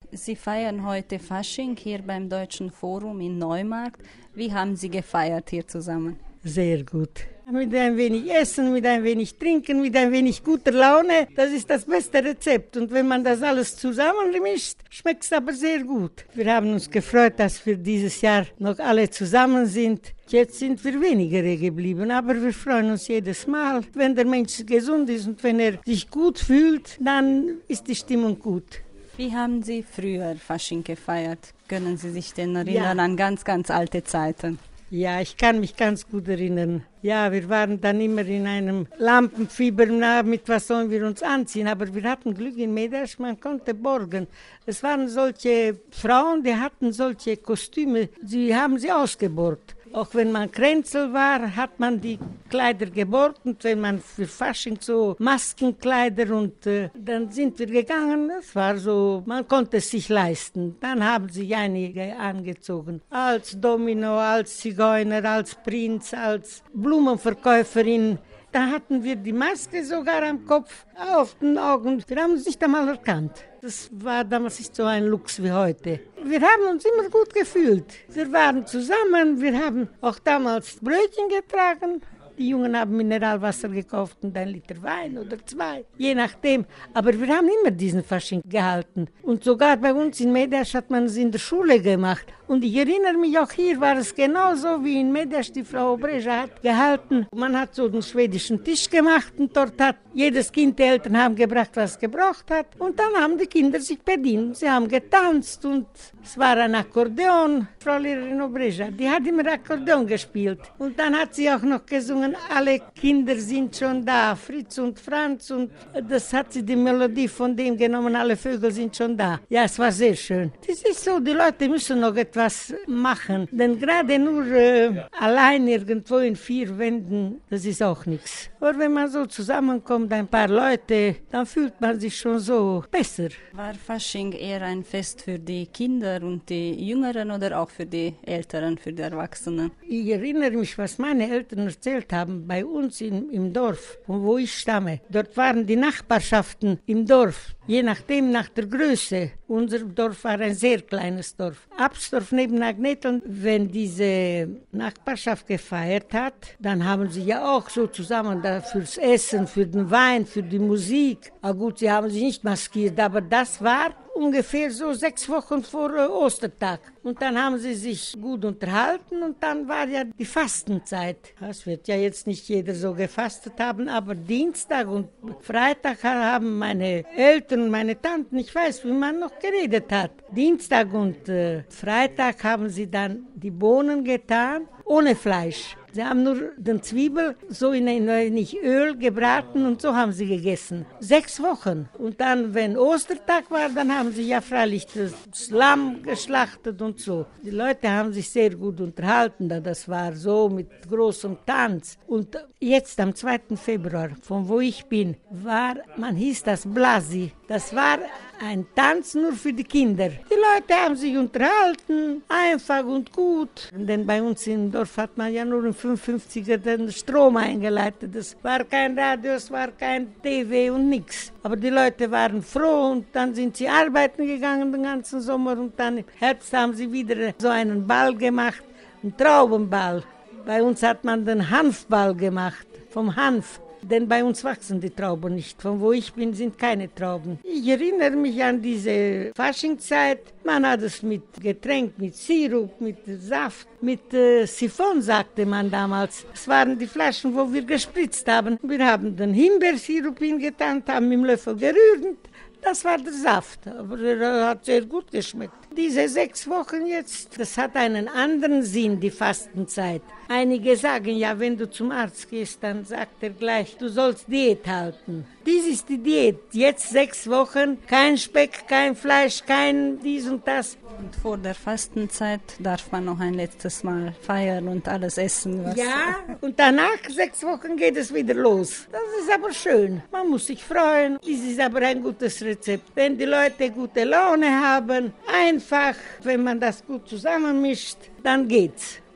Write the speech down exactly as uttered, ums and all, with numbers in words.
Sie feiern heute Fasching hier beim Deutschen Forum in Neumarkt. Wie haben Sie gefeiert hier zusammen? Sehr gut. Mit ein wenig Essen, mit ein wenig Trinken, mit ein wenig guter Laune. Das ist das beste Rezept. Und wenn man das alles zusammenmischt, schmeckt es aber sehr gut. Wir haben uns gefreut, dass wir dieses Jahr noch alle zusammen sind. Jetzt sind wir weniger geblieben, aber wir freuen uns jedes Mal. Wenn der Mensch gesund ist und wenn er sich gut fühlt, dann ist die Stimmung gut. Wie haben Sie früher Fasching gefeiert? Können Sie sich denn erinnern Ja. an ganz, ganz alte Zeiten? Ja, ich kann mich ganz gut erinnern. Ja, wir waren dann immer in einem Lampenfieber, na, mit was sollen wir uns anziehen? Aber wir hatten Glück in Medasch, man konnte borgen. Es waren solche Frauen, die hatten solche Kostüme, sie haben sie ausgeborgt. Auch wenn man Kränzel war, hat man die Kleider geborgt. Und wenn man für Fasching so Maskenkleider und äh, dann sind wir gegangen. Es war so, man konnte es sich leisten. Dann haben sich einige angezogen. Als Domino, als Zigeuner, als Prinz, als Blumenverkäuferin. Da hatten wir die Maske sogar am Kopf, auf den Augen. Wir haben uns nicht einmal erkannt. Das war damals nicht so ein Lux wie heute. Wir haben uns immer gut gefühlt. Wir waren zusammen, wir haben auch damals Brötchen getragen. Die Jungen haben Mineralwasser gekauft und ein Liter Wein oder zwei, je nachdem. Aber wir haben immer diesen Fasching gehalten. Und sogar bei uns in Medasch hat man es in der Schule gemacht. Und ich erinnere mich, auch hier war es genauso wie in Medasch, die Frau Obreja hat gehalten. Man hat so den schwedischen Tisch gemacht und dort hat jedes Kind, die Eltern haben gebracht, was es gebraucht hat. Und dann haben die Kinder sich bedient. Sie haben getanzt und es war ein Akkordeon. Frau Lehrerin Obreja, die hat immer Akkordeon gespielt. Und dann hat sie auch noch gesungen, alle Kinder sind schon da, Fritz und Franz. Und das hat sie die Melodie von dem genommen, alle Vögel sind schon da. Ja, es war sehr schön. Das ist so, die Leute müssen noch etwas was machen. Denn gerade nur äh, allein irgendwo in vier Wänden, das ist auch nichts. Aber wenn man so zusammenkommt, ein paar Leute, dann fühlt man sich schon so besser. War Fasching eher ein Fest für die Kinder und die Jüngeren oder auch für die Älteren, für die Erwachsenen? Ich erinnere mich, was meine Eltern erzählt haben, bei uns in, im Dorf, von wo ich stamme. Dort waren die Nachbarschaften im Dorf, je nachdem nach der Größe. Unser Dorf war ein sehr kleines Dorf. Absdorf neben Agneteln, wenn diese Nachbarschaft gefeiert hat, dann haben sie ja auch so zusammen da fürs Essen, für den Wein, für die Musik. Ah gut, sie haben sich nicht maskiert, aber das war ungefähr so sechs Wochen vor äh, Ostertag. Und dann haben sie sich gut unterhalten und dann war ja die Fastenzeit. Das wird ja jetzt nicht jeder so gefastet haben, aber Dienstag und Freitag haben meine Eltern und meine Tanten, ich weiß, wie man noch geredet hat. Dienstag und äh, Freitag haben sie dann die Bohnen getan, ohne Fleisch. Sie haben nur den Zwiebel so in ein wenig Öl gebraten und so haben sie gegessen. Sechs Wochen. Und dann, wenn Ostertag war, dann haben sie ja freilich das Lamm geschlachtet und so. Die Leute haben sich sehr gut unterhalten, das war so mit großem Tanz. Und jetzt am zweiten Februar, von wo ich bin, war, man hieß das Blasi. Das war ein Tanz nur für die Kinder. Die Leute haben sich unterhalten, einfach und gut. Denn bei uns im Dorf hat man ja nur im fünfundfünfziger den Strom eingeleitet. Es war kein Radio, es war kein T V und nichts. Aber die Leute waren froh und dann sind sie arbeiten gegangen den ganzen Sommer und dann im Herbst haben sie wieder so einen Ball gemacht, einen Traubenball. Bei uns hat man den Hanfball gemacht, vom Hanf. Denn bei uns wachsen die Trauben nicht. Von wo ich bin, sind keine Trauben. Ich erinnere mich an diese Faschingzeit. Man hat es mit Getränk, mit Sirup, mit Saft, mit äh, Siphon, sagte man damals. Es waren die Flaschen, wo wir gespritzt haben. Wir haben den Himbeersirup hingetan, haben mit dem Löffel gerührt. Das war der Saft, aber er hat sehr gut geschmeckt. Diese sechs Wochen jetzt, das hat einen anderen Sinn, die Fastenzeit. Einige sagen, ja, wenn du zum Arzt gehst, dann sagt er gleich, du sollst Diät halten. Dies ist die Diät. Jetzt sechs Wochen, kein Speck, kein Fleisch, kein dies und das. Und vor der Fastenzeit darf man noch ein letztes Mal feiern und alles essen. Was ja, und danach, sechs Wochen, geht es wieder los. Das ist aber schön. Man muss sich freuen. Dies ist aber ein gutes Rezept. Wenn die Leute gute Laune haben, einfach, wenn man das gut zusammenmischt, dann geht's.